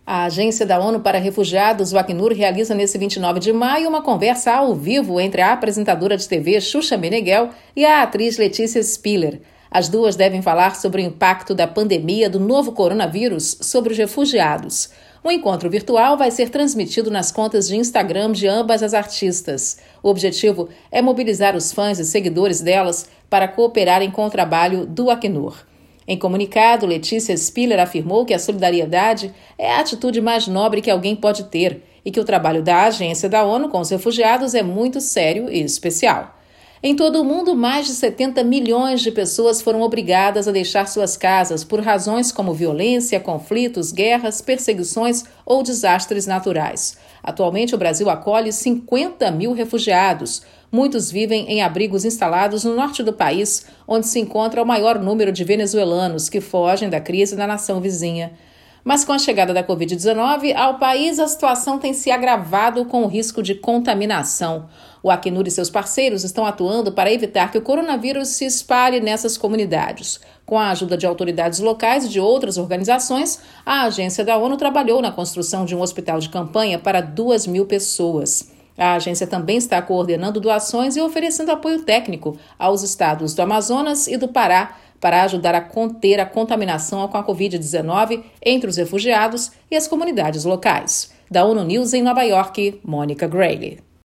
A Agência da ONU para Refugiados, o Acnur, realiza nesse 29 de maio uma conversa ao vivo entre a apresentadora de TV Xuxa Meneghel e a atriz Letícia Spiller. As duas devem falar sobre o impacto da pandemia do novo coronavírus sobre os refugiados. O encontro virtual vai ser transmitido nas contas de Instagram de ambas as artistas. O objetivo é mobilizar os fãs e seguidores delas para cooperarem com o trabalho do Acnur. Em comunicado, Letícia Spiller afirmou que a solidariedade é a atitude mais nobre que alguém pode ter e que o trabalho da Agência da ONU com os refugiados é muito sério e especial. Em todo o mundo, mais de 70 milhões de pessoas foram obrigadas a deixar suas casas por razões como violência, conflitos, guerras, perseguições ou desastres naturais. Atualmente, o Brasil acolhe 50 mil refugiados. Muitos vivem em abrigos instalados no norte do país, onde se encontra o maior número de venezuelanos que fogem da crise na nação vizinha. Mas com a chegada da Covid-19 ao país, a situação tem se agravado com o risco de contaminação. O Acnur e seus parceiros estão atuando para evitar que o coronavírus se espalhe nessas comunidades. Com a ajuda de autoridades locais e de outras organizações, a agência da ONU trabalhou na construção de um hospital de campanha para 2.000 pessoas. A agência também está coordenando doações e oferecendo apoio técnico aos estados do Amazonas e do Pará para ajudar a conter a contaminação com a Covid-19 entre os refugiados e as comunidades locais. Da ONU News em Nova York, Mônica Grayle.